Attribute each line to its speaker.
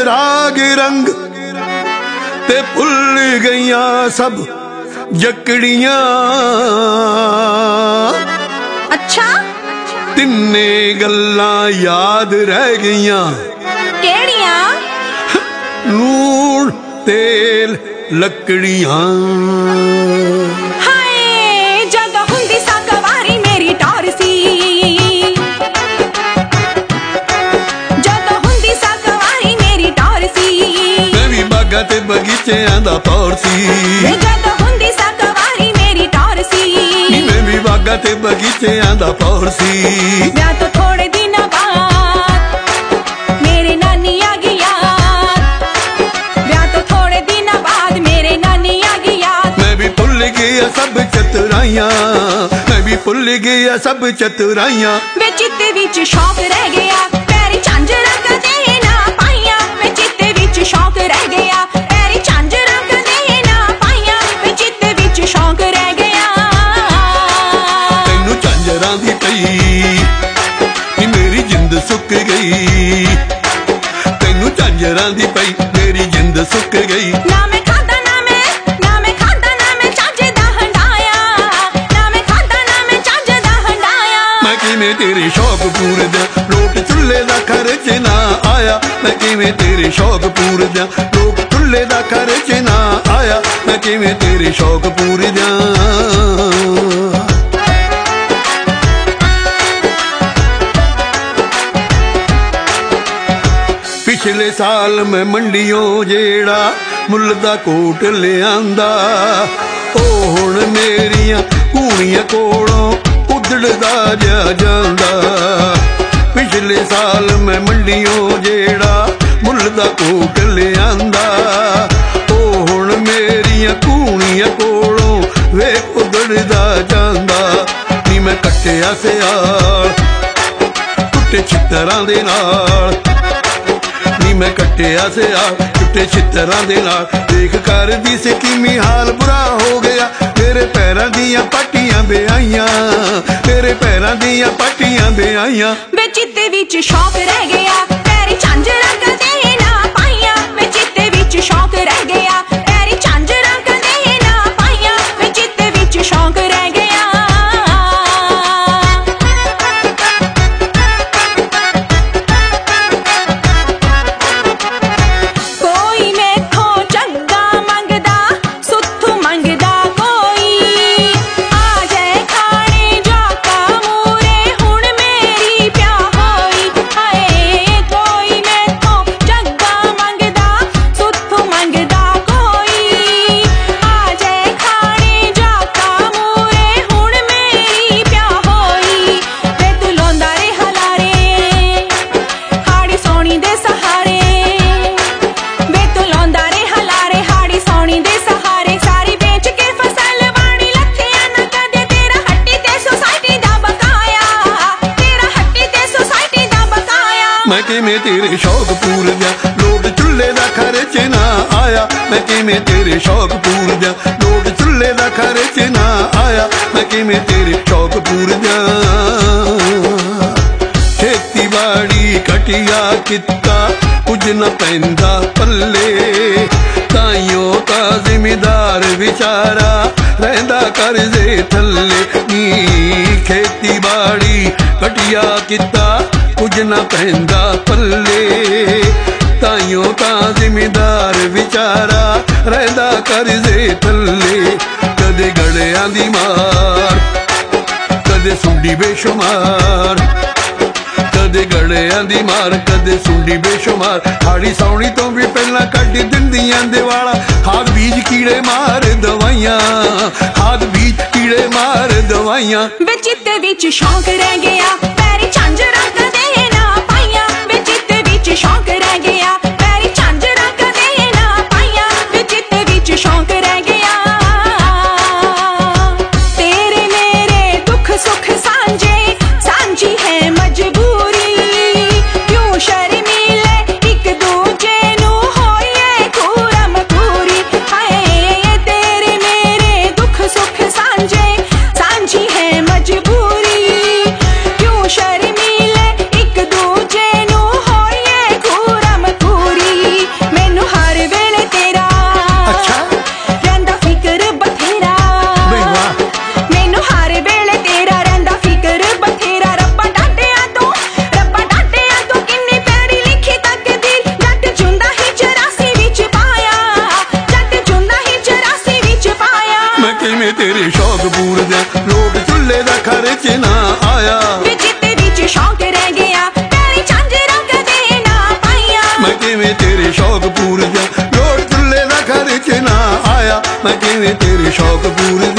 Speaker 1: राग रंग ते भुल गईयां सब जकड़ियां।
Speaker 2: अच्छा
Speaker 1: तिन्ने गल्लां याद रह गईयां।
Speaker 2: केड़ियां?
Speaker 1: लूण तेल लकड़ियां।
Speaker 2: हाय जग हुंदी सा कवारी मेरी टौर सी, जग हुंदी सा कवारी मेरी टौर सी।
Speaker 1: मैं भी बागां ते बगीचिਆਂ दा पौर सी।
Speaker 2: जग हुंदी सा कवारी मेरी टौर सी।
Speaker 1: मैं भी बागां ते बगीचिਆਂ दा पौर सी।
Speaker 2: ब्याह तो थोड़े दिन बाद मेरे नानी आ गई याद, ब्याह तो थोड़े दिन बाद मेरे नानी आ गई याद।
Speaker 1: मैं भी भुल गया सब चतुराइयां, मैं भी भुल गया सब चतुराइयां।
Speaker 2: वे चित्ते विच शौक रह गया पैरी झांझरां कदे ना पाइयां। वे चित्ते विच शौक रह गया पैरी झांझरां कदे ना पाइयां। वे चित्ते विच शौक रह गया।
Speaker 1: तैनू झांझरां दी पई मेरी जिंद सुक गई, तैनू झांझरां दी पई मेरी जिंद सुक गई।
Speaker 2: ना मैं खादा ना मैं खादा ना मैं झांझे दा हंडाया, ना मैं खादा ना मैं झांझे दा हंडाया।
Speaker 1: मैं किवें तेरे शौक पूरे दियां लोट चुल्हे दा खर्च ना आया। मैं किवें तेरे शौक पूरे दियां लोट चुल्हे दा खर्च ना आया। मैं किवें तेरे शौक पूरे दियां। पिछले साल मैं मंडियों जेड़ा मुल्ल दा कोट ले आंदा, ओ हुण मेरियां कूणियां कोलों उधड़दा जा जांदा। पिछले साल मैं मंडियों जेड़ा मुल्ल दा कोट ले आंदा, ओ हुण मेरियां कूणियां कोलों वे उधड़दा जांदा। नी मैं कट्टिया सियाल टुੱਟੇ छित्तरां दे नाल, नी मैं कट्टिया सियाल टुੱਟੇ छित्तरां दे नाल। देख कर दी से किमी हाल बुरा हो गया, मेरे पैरां दियां पट्टियां बेआइयां, मेरे पैरां दियां पट्टियां बेआइयां।
Speaker 2: वे चित्ते विच शौक रह गया पैरी झांझरां कदे ना पाइयां। वे चित्ते विच शौक रह गया पैरी झांझरां कदे ना पाइयां। वे चित्ते विच शौक रह गया। कोई मैथों चग्गा मंगदा सुत्थू मंगदा, कोई आ जाए खाने जाका मूरे हुण मेरी प्याह होई। हाय कोई मैथों चग्गा मंगदा सुत्थू मंगदा, कोई आ जाए खाने जाका मूरे हुण मेरी प्याह होई। वे तू लौंदा रे हलारे हाड़ी सौनी दे सहारे, वे तू लौंदा रे हलारे हाड़ी सौनी दे सहारे। सारी बेच के फसल वाणी लथिया ना कदे तेरा हट्टी ते सोसाइटी दा बकाया, तेरा हट्टी ते सोसाइटी दा बकाया।
Speaker 1: मैं किवें तेरे शौक पूर दियां लोट चुल्हे दा खर्च ना आया। मैं किवें तेरे शौक पूर दियां लोट चुल्हे दा खर्च ना आया। मैं किवें तेरे शौक पूर दियां। खेतीबाड़ी कटिया कित्ता कुछ न पैंदा पल्ले, ताइयों ता जिमीदार विचारा रहिंदा करजे थल्ले। नी खेतीबाड़ी कटिया कित्ता कुछ न पैंदा पल्ले, ताइयों ता जिमीदार विचारा रहिंदा करजे थल्ले। कदे गड़ियां दी मार कदे सुंडी बेशुमार, कदे गड़ियां दी मार कदे सुंडी बेशुमार। हाड़ी सौनी तो भी पहला कड्ढ दिंदियां दिवाला, खाद बीज कीड़े मार दवाइयां, खाद बीज कीड़े मार दवाइयां।
Speaker 2: वे चित्ते विच शौक रह गया पैरी झांझरां कदे ना पाइयां। वे चित्ते विच शौक रह गया पैरी झांझरां कदे ना पाइयां। वे चित्ते विच शौक रह गया। तेरे मेरे दुख सुख सांझे सांझी है मजबूरी, क्यों शर्मीले एक दूजे नू होइए खूरम खूरी। हाय तेरे मेरे दुख सुख सांझे सांझी है मजबूरी, क्यों
Speaker 1: ਕਿਵੇਂ ਤੇਰੇ ਸ਼ੌਕ ਪੂਰਦਿਆਂ ਲੋਟ ਚੁੱਲ੍ਹੇ ਦਾ ਖਰਚ ਨਾ ਆਇਆ
Speaker 2: ਵੇ ਚਿੱਤੇ ਵਿੱਚ ਸ਼ੌਕ ਰਹਿ ਗਿਆ ਪੈਰੀ ਝਾਂਜਰਾਂ ਕਦੇ ਨਾ ਪਾਈਆਂ
Speaker 1: ਮੈਂ ਕਿਵੇਂ ਤੇਰੇ ਸ਼ੌਕ ਪੂਰਦਿਆਂ ਲੋਟ ਚੁੱਲ੍ਹੇ ਦਾ ਖਰਚ ਨਾ ਆਇਆ ਮੈਂ ਕਿਵੇਂ ਤੇਰੇ ਸ਼ੌਕ ਪੂਰਦਿਆਂ